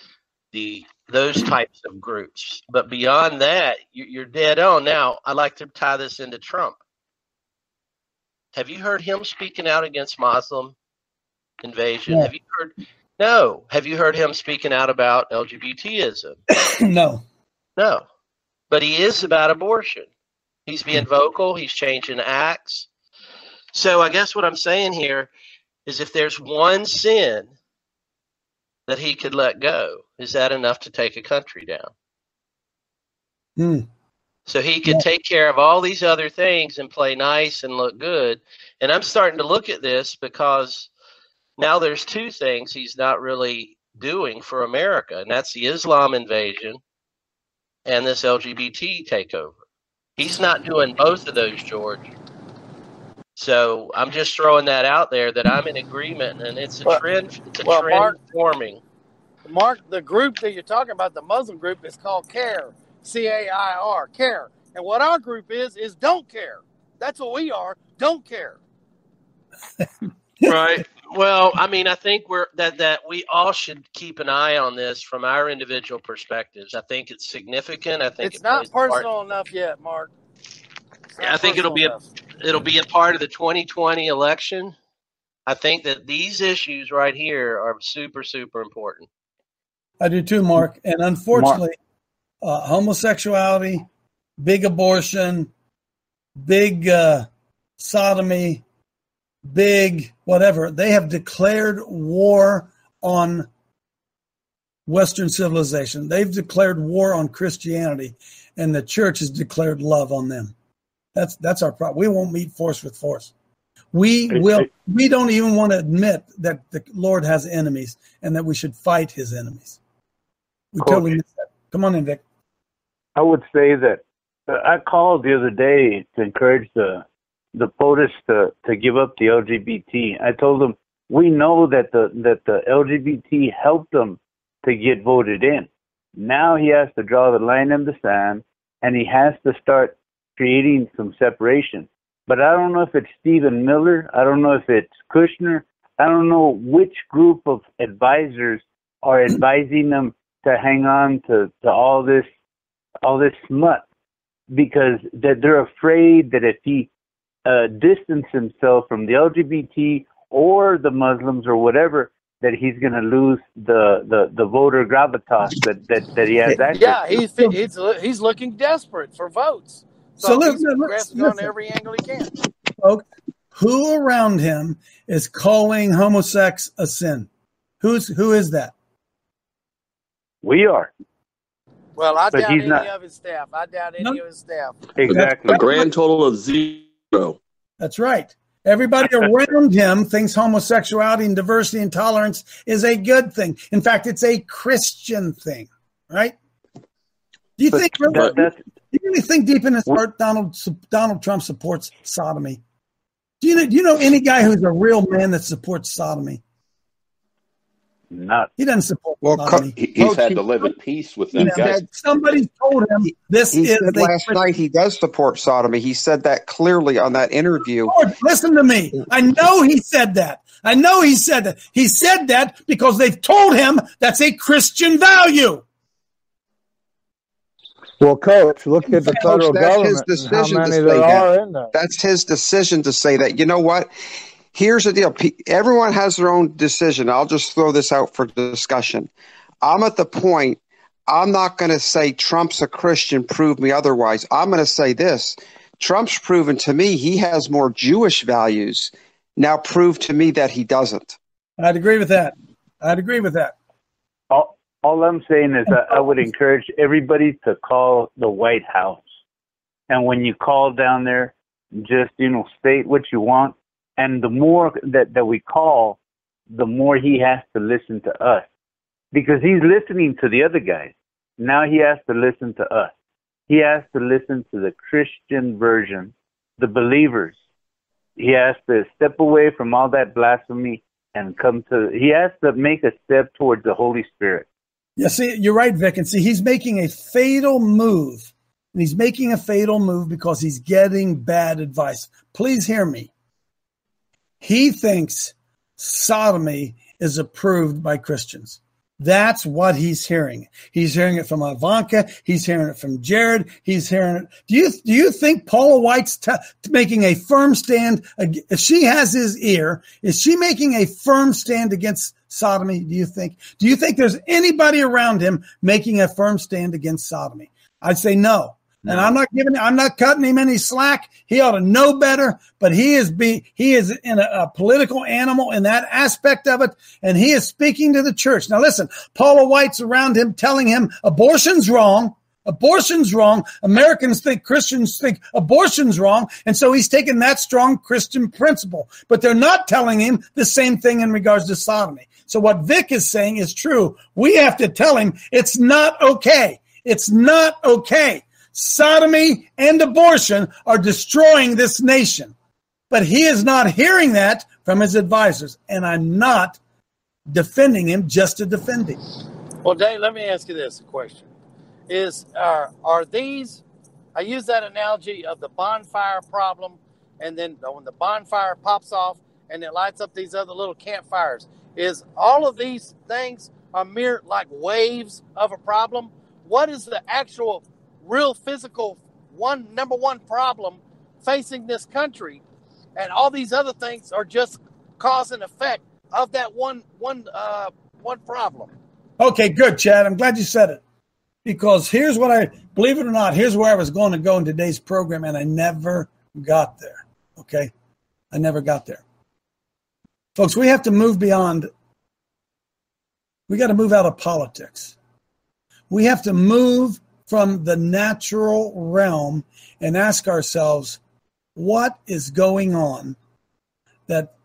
those types of groups. But beyond that, you're dead on. Now, I'd like to tie this into Trump. Have you heard him speaking out against Muslim invasion? Yeah. Have you heard? No. Have you heard him speaking out about LGBTism? No. But he is about abortion. He's being vocal. He's changing acts. So I guess what I'm saying here is if there's one sin that he could let go, is that enough to take a country down? So he could take care of all these other things and play nice and look good. And I'm starting to look at this because now there's two things he's not really doing for America, and that's the Islam invasion and this LGBT takeover. He's not doing both of those, George. So I'm just throwing that out there that I'm in agreement, and it's a trend. It's a trend Mark, forming. Mark, the group that you're talking about, the Muslim group, is called CAIR, CAIR, CAIR. And what our group is don't care. That's what we are. Don't care. Right. Well, I mean, I think that we all should keep an eye on this from our individual perspectives. I think it's significant. I think it's not personal enough yet, Mark. I think it'll be a part of the 2020 election. I think that these issues right here are super, super important. I do too, Mark. And unfortunately, homosexuality, big abortion, big sodomy, big whatever, they have declared war on Western civilization. They've declared war on Christianity, and the church has declared love on them. That's our problem. We won't meet force with force. We don't even want to admit that the Lord has enemies and that we should fight his enemies. We totally miss that. Come on in, Vic. I would say that I called the other day to encourage the POTUS to give up the LGBT. I told them we know that the LGBT helped them to get voted in. Now he has to draw the line in the sand, and he has to start creating some separation. But I don't know if it's Stephen Miller. I don't know if it's Kushner. I don't know which group of advisors are advising them to hang on to all this smut, because that they're afraid that if he distance himself from the LGBT or the Muslims or whatever, that he's going to lose the voter gravitas that he has access. Yeah, he's looking desperate for votes. So he's grasping on every angle he can. Folks, who around him is calling homosex a sin? Who is that? We are. Well, I doubt any of his staff. Exactly. A grand total of 0. That's right. Everybody around him thinks homosexuality and diversity and tolerance is a good thing. In fact, it's a Christian thing, right? Do you think do you really think deep in his heart Donald Trump supports sodomy? Do you know any guy who's a real man that supports sodomy? He doesn't support sodomy. He's had to live at peace with them guys. Somebody told him this he is said last night he does support sodomy. He said that clearly on that interview. Lord, listen to me. I know he said that. He said that because they've told him that's a Christian value. Well, Coach, look at the federal government and how many there are in there. That's his decision to say that. You know what? Here's the deal. Everyone has their own decision. I'll just throw this out for discussion. I'm at the point, I'm not going to say Trump's a Christian, prove me otherwise. I'm going to say this. Trump's proven to me he has more Jewish values. Now prove to me that he doesn't. I'd agree with that. All I'm saying is I would encourage everybody to call the White House. And when you call down there, just, state what you want. And the more that we call, the more he has to listen to us. Because he's listening to the other guys. Now he has to listen to us. He has to listen to the Christian version, the believers. He has to step away from all that blasphemy and he has to make a step towards the Holy Spirit. Yeah, see, you're right, Vic. And see, he's making a fatal move. And he's making a fatal move because he's getting bad advice. Please hear me. He thinks sodomy is approved by Christians. That's what he's hearing. He's hearing it from Ivanka. He's hearing it from Jared. He's hearing it. Do you think Paula White's making a firm stand? If she has his ear, is she making a firm stand against sodomy? Do you think there's anybody around him making a firm stand against sodomy? I'd say no. And I'm not cutting him any slack. He ought to know better, but he is in a political animal in that aspect of it. And he is speaking to the church. Now listen, Paula White's around him telling him abortion's wrong. Abortion's wrong. Christians think abortion's wrong. And so he's taking that strong Christian principle, but they're not telling him the same thing in regards to sodomy. So what Vic is saying is true. We have to tell him it's not okay. It's not okay. Sodomy and abortion are destroying this nation. But he is not hearing that from his advisors. And I'm not defending him just to defend him. Well, Dave, let me ask you this question. Are these, I use that analogy of the bonfire problem, and then when the bonfire pops off and it lights up these other little campfires, is all of these things are mere like waves of a problem? What is the actual real physical number one problem facing this country? And all these other things are just cause and effect of that one problem. Okay, good, Chad. I'm glad you said it. Because here's what believe it or not, here's where I was going to go in today's program, and I never got there. Okay? I never got there. Folks, we have to move beyond, we got to move out of politics. We have to move from the natural realm and ask ourselves, what is going on that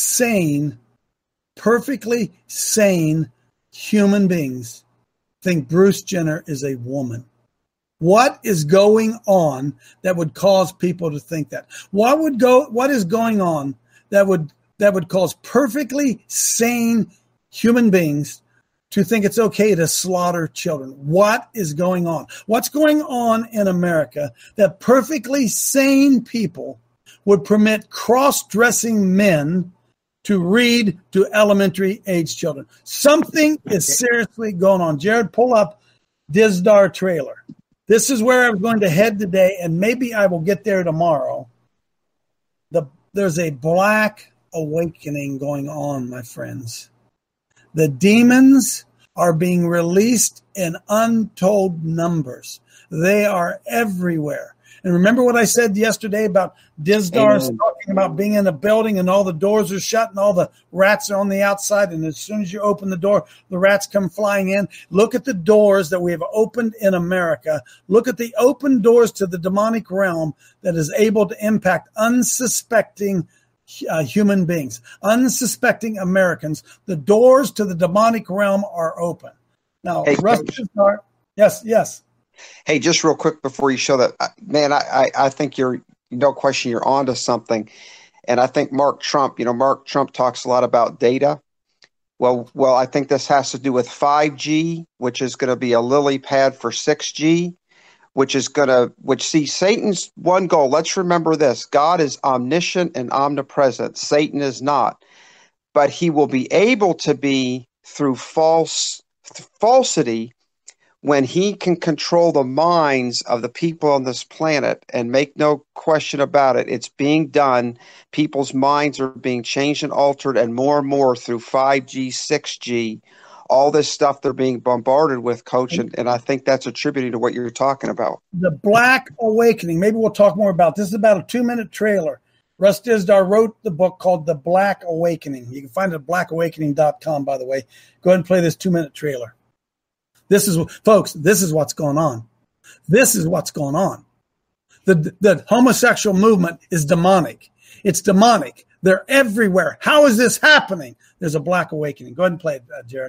perfectly sane human beings think Bruce Jenner is a woman? What is going on that would cause people to think that? What is going on that would cause perfectly sane human beings to think it's okay to slaughter children? What is going on? What's going on in America that perfectly sane people would permit cross-dressing men to read to elementary age children? Something is seriously going on. Jared, pull up Dizdar trailer. This is where I'm going to head today, and maybe I will get there tomorrow. There's a black awakening going on, my friends. The demons are being released in untold numbers. They are everywhere. And remember what I said yesterday about Dizdar talking about being in a building and all the doors are shut and all the rats are on the outside. And as soon as you open the door, the rats come flying in. Look at the doors that we have opened in America. Look at the open doors to the demonic realm that is able to impact unsuspecting human beings, unsuspecting Americans. The doors to the demonic realm are open. Now, Russ Dizdar, yes. Hey, just real quick before you show that, man, I think you're, no question, you're onto something. And I think Mark Trump talks a lot about data. Well, I think this has to do with 5G, which is going to be a lily pad for 6G, which Satan's one goal. Let's remember this. God is omniscient and omnipresent. Satan is not. But he will be able to be through falsity when he can control the minds of the people on this planet, and make no question about it, it's being done. People's minds are being changed and altered, and more through 5G, 6G, all this stuff they're being bombarded with, Coach, and I think that's attributed to what you're talking about. The Black Awakening. Maybe we'll talk more about this. This is about a 2-minute trailer. Russ Dizdar wrote the book called The Black Awakening. You can find it at blackawakening.com, by the way. Go ahead and play this 2-minute trailer. This is what's going on. This is what's going on. The homosexual movement is demonic. It's demonic. They're everywhere. How is this happening? There's a Black Awakening. Go ahead and play it, Jared.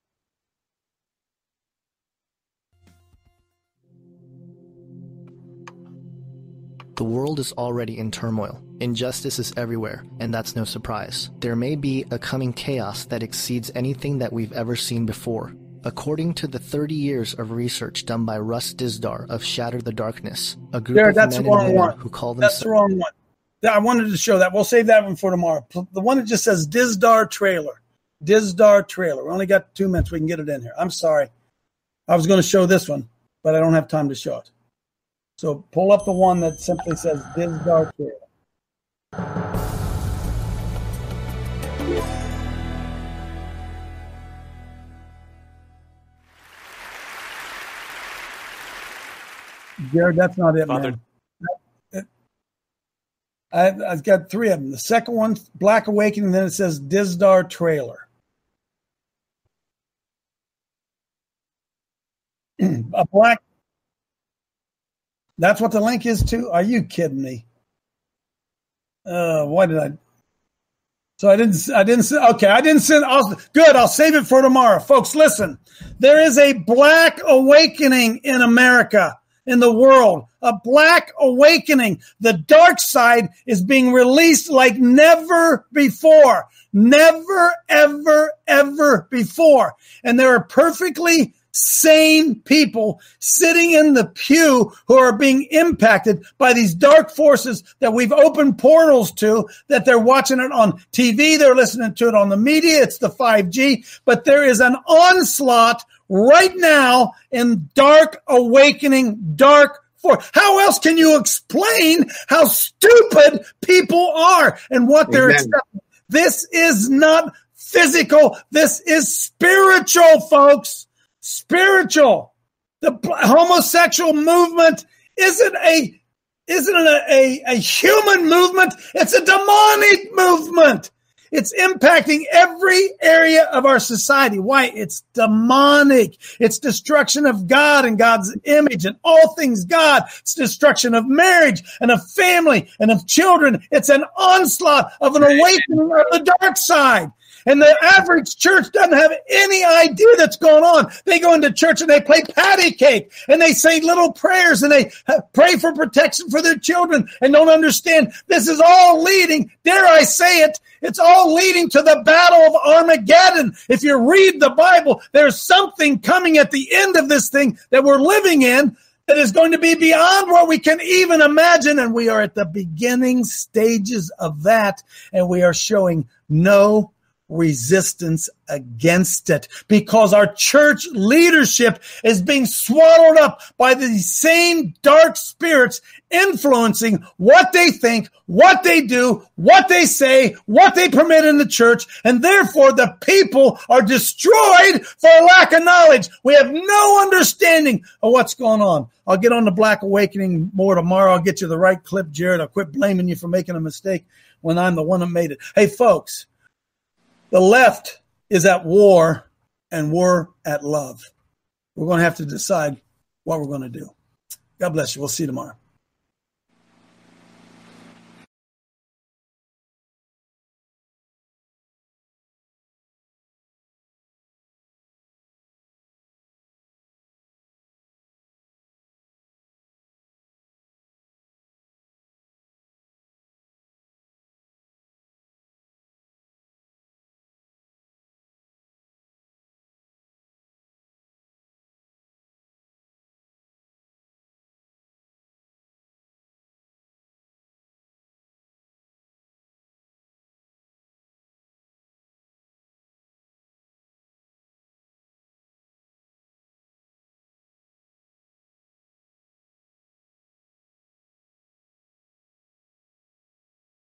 The world is already in turmoil. Injustice is everywhere, and that's no surprise. There may be a coming chaos that exceeds anything that we've ever seen before. According to the 30 years of research done by Russ Dizdar of Shatter the Darkness, a group of men and women who call themselves... That's the wrong one. I wanted to show that. We'll save that one for tomorrow. The one that just says Dizdar trailer. Dizdar trailer. We only got 2 minutes. We can get it in here. I'm sorry. I was going to show this one, but I don't have time to show it. So pull up the one that simply says Dizdar trailer. Jared, that's not it, man. I've got 3 of them. The second one, Black Awakening, then it says Dizdar trailer. That's what the link is to? Are you kidding me? Why did I? So I didn't okay, I didn't send, good, I'll save it for tomorrow. Folks, listen, there is a Black Awakening in America, in the world, a Black Awakening. The dark side is being released like never before. Never, ever, ever before. And there are perfectly sane people sitting in the pew who are being impacted by these dark forces that we've opened portals to, that they're watching it on TV, they're listening to it on the media, it's the 5G, but there is an onslaught right now in dark awakening, dark force. How else can you explain how stupid people are and what they're accepting? This is not physical. This is spiritual, folks. Spiritual. The homosexual movement isn't a human movement. It's a demonic movement. It's impacting every area of our society. Why? It's demonic. It's destruction of God and God's image and all things God. It's destruction of marriage and of family and of children. It's an onslaught of an awakening of the dark side. And the average church doesn't have any idea that's going on. They go into church and they play patty cake and they say little prayers and they pray for protection for their children and don't understand this is all leading, dare I say it, it's all leading to the battle of Armageddon. If you read the Bible, there's something coming at the end of this thing that we're living in that is going to be beyond what we can even imagine. And we are at the beginning stages of that. And we are showing no resistance against it because our church leadership is being swallowed up by these same dark spirits influencing what they think, what they do, what they say, what they permit in the church, and therefore the people are destroyed for a lack of knowledge. We have no understanding of what's going on. I'll get on the Black Awakening more tomorrow. I'll get you the right clip, Jared. I'll quit blaming you for making a mistake when I'm the one that made it. Hey, folks, the left is at war and we're at love. We're going to have to decide what we're going to do. God bless you. We'll see you tomorrow.